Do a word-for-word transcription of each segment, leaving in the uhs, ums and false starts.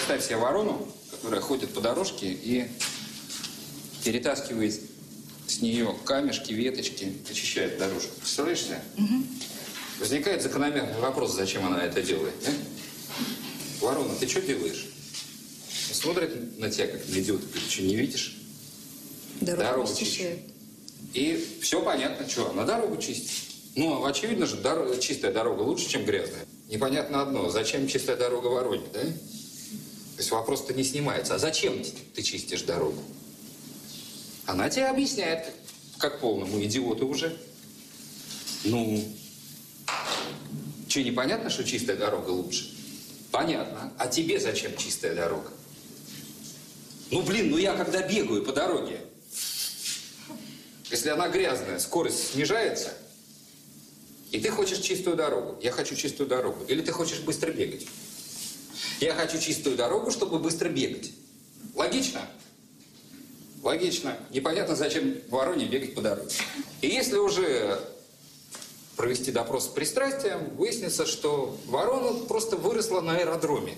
представь себе ворону, которая ходит по дорожке и перетаскивает с нее камешки, веточки, очищает дорожку. Представляешь себе? Угу. Возникает закономерный вопрос, зачем она это делает. Да? Ворона, ты что делаешь? Смотрит на тебя, как на идиота, ты что, не видишь? Дорогу, дорогу чистит. И все понятно, что, она дорогу чистит. Ну, очевидно же, дор... чистая дорога лучше, чем грязная. Непонятно одно, зачем чистая дорога вороне, да? То есть вопрос-то не снимается. А зачем ты чистишь дорогу? Она тебе объясняет, как, как полному идиоту уже. Ну, что, непонятно, что чистая дорога лучше? Понятно. А тебе зачем чистая дорога? Ну, блин, ну я когда бегаю по дороге, если она грязная, скорость снижается, и ты хочешь чистую дорогу. Я хочу чистую дорогу. Или ты хочешь быстро бегать? Я хочу чистую дорогу, чтобы быстро бегать. Логично? Логично. Непонятно, зачем вороне бегать по дороге. И если уже провести допрос с пристрастием, выяснится, что ворона просто выросла на аэродроме.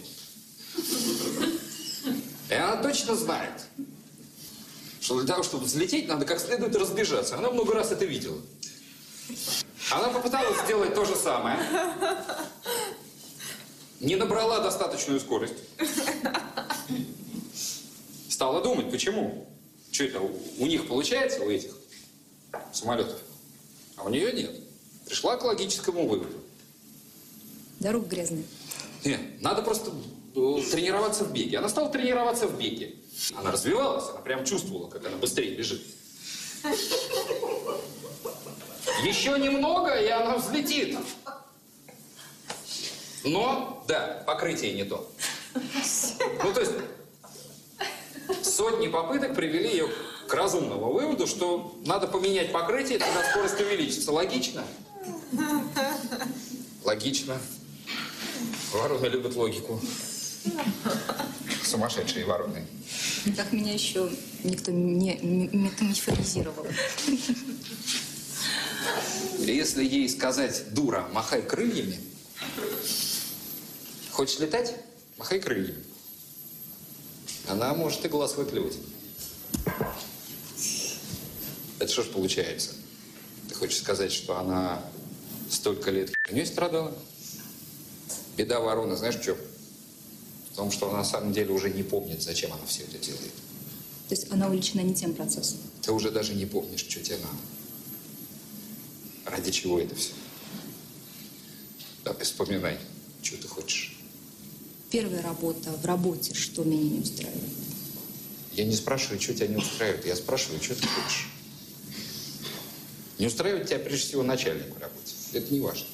И она точно знает, что для того, чтобы взлететь, надо как следует разбежаться. Она много раз это видела. Она попыталась сделать то же самое. Не набрала достаточную скорость. Стала думать, почему. Что это, у них получается, у этих самолетов, а у нее нет. Пришла к логическому выводу. Дорога грязная. Нет, надо просто тренироваться в беге. Она стала тренироваться в беге. Она развивалась, она прям чувствовала, как она быстрее бежит. Еще немного, и она взлетит. Но, да, покрытие не то. Ну, то есть, сотни попыток привели ее к разумному выводу, что надо поменять покрытие, тогда скорость увеличится. Логично? Логично. Вороны любят логику. Сумасшедшие вороны. Так меня еще никто не метаморфизировал. Если ей сказать, дура, махай крыльями, хочешь летать? Махай крыльями. Она может и глаз выклевать. Это что ж получается? Ты хочешь сказать, что она столько лет херней страдала? Беда вороны, знаешь, в чем? В том, что она на самом деле уже не помнит, зачем она все это делает. То есть она увлечена не тем процессом? Ты уже даже не помнишь, что тебе надо. Ради чего это все? Давай вспоминай, что ты хочешь. Первая работа в работе, что меня не устраивает? Я не спрашиваю, что тебя не устраивает. Я спрашиваю, что ты хочешь. Не устраивает тебя, прежде всего, начальник в работе. Это не важно.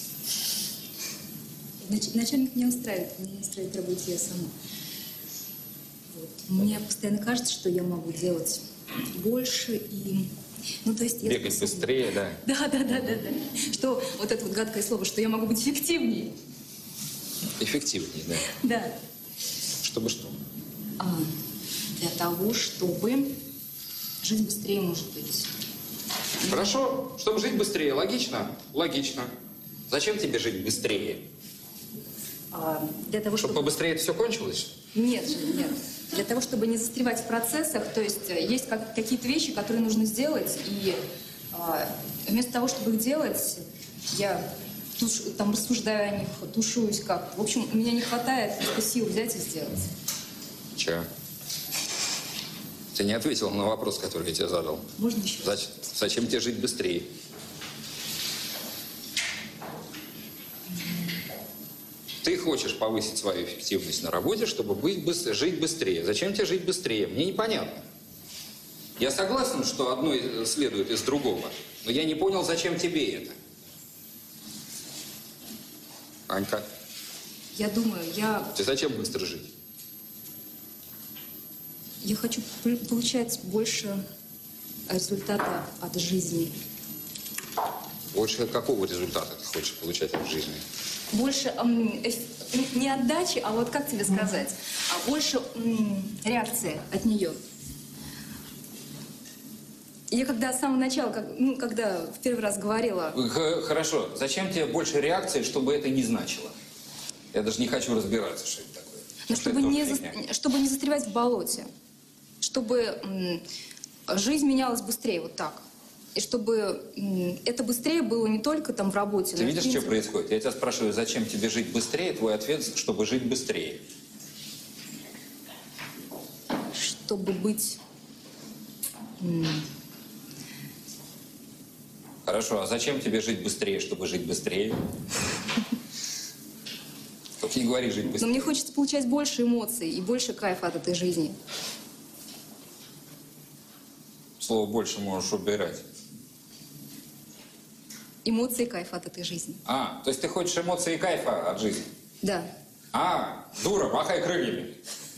Нач начальник не устраивает. Меня не устраивает в работе я сама. Вот. Мне постоянно кажется, что я могу делать больше и... Ну, то есть я бегать способна. Быстрее, да. Да, да, да, да, да. Что вот это вот гадкое слово, что я могу быть эффективнее. Эффективнее, да. Да. Чтобы что? А, для того, чтобы жить быстрее, может быть. Хорошо, чтобы жить быстрее. Логично? Логично. Зачем тебе жить быстрее? А, для того, чтобы... чтобы побыстрее это все кончилось? Нет, нет. Для того, чтобы не застревать в процессах, то есть есть как, какие-то вещи, которые нужно сделать, и а, вместо того, чтобы их делать, я туш, там рассуждаю о них, тушуюсь как-то. В общем, у меня не хватает сил взять и сделать. Че? Ты не ответил на вопрос, который я тебе задал. Можно еще? Зачем, зачем тебе жить быстрее? Ты хочешь повысить свою эффективность на работе, чтобы быть быстр... жить быстрее. Зачем тебе жить быстрее? Мне непонятно. Я согласен, что одно следует из другого, но я не понял, зачем тебе это. Анька? Я думаю, я... Ты зачем быстро жить? Я хочу получать больше результата от жизни. Больше какого результата ты хочешь получать от жизни? Больше эм, э, не отдачи, а вот как тебе сказать, а больше эм, реакции от нее. Я когда с самого начала, как, ну, когда в первый раз говорила... Хорошо. Зачем тебе больше реакции, чтобы это не значило? Я даже не хочу разбираться, что это такое. Но Что чтобы это не, тоже за- фигня. чтобы не застревать в болоте. Чтобы м, жизнь менялась быстрее, вот так. И чтобы м, это быстрее было не только там в работе, Ты но и в видишь, что принципе. происходит? Я тебя спрашиваю, зачем тебе жить быстрее? Твой ответ, чтобы жить быстрее. Чтобы быть... м, Хорошо, а зачем тебе жить быстрее, чтобы жить быстрее? Только не говори жить Но быстрее. мне хочется получать больше эмоций и больше кайфа от этой жизни. Слово «больше» можешь убирать. Эмоции и кайф от этой жизни. А, то есть ты хочешь эмоции и кайфа от жизни? Да. А, дура, махай крыльями.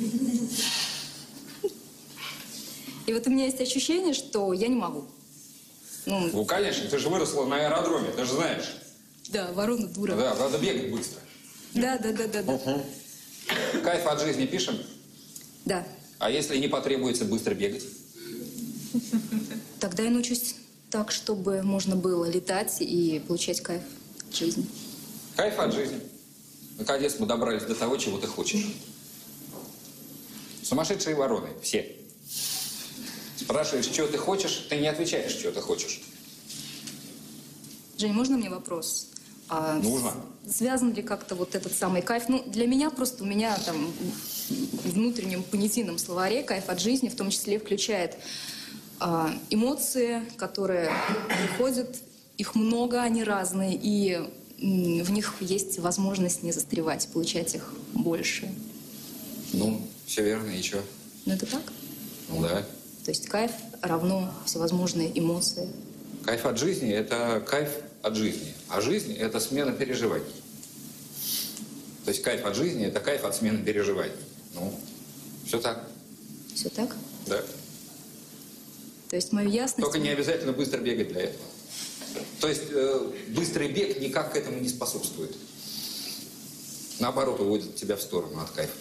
И вот у меня есть ощущение, что я не могу. Ну, Ну, конечно, ты же выросла на аэродроме, ты же знаешь. да, ворона дура. Да, надо бегать быстро. Да, да, да, да, да. Кайф от жизни пишем? Да. А если не потребуется быстро бегать? Тогда я научусь так, чтобы можно было летать и получать кайф от жизни. Кайф от жизни. Наконец мы добрались до того, чего ты хочешь. Сумасшедшие вороны, все. Спрашиваешь, что ты хочешь, ты не отвечаешь, что ты хочешь. Жень, можно мне вопрос? А Нужно. с- Связан ли как-то вот этот самый кайф? Ну, для меня просто у меня там в внутреннем понятийном словаре кайф от жизни в том числе включает а, эмоции, которые приходят, их много, они разные, и м, в них есть возможность не застревать, получать их больше. Ну, все верно, и что? Ну, это так? Ну да. То есть кайф равно всевозможные эмоции. Кайф от жизни – это кайф от жизни. А жизнь – это смена переживаний. То есть кайф от жизни – это кайф от смены переживаний. Ну, все так. Все так? Да. То есть мою ясность... Только не обязательно быстро бегать для этого. То есть э, быстрый бег никак к этому не способствует. Наоборот, уводит тебя в сторону от кайфа.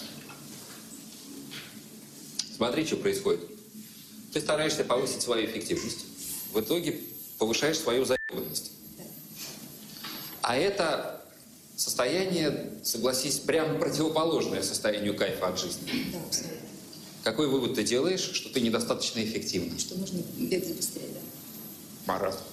Смотри, что происходит. Ты стараешься повысить свою эффективность. В итоге повышаешь свою заебанность. А это состояние, согласись, прямо противоположное состоянию кайфа от жизни. Да, абсолютно. Какой вывод ты делаешь? Что ты недостаточно эффективна. Что нужно бегать быстрее, да. Маразм.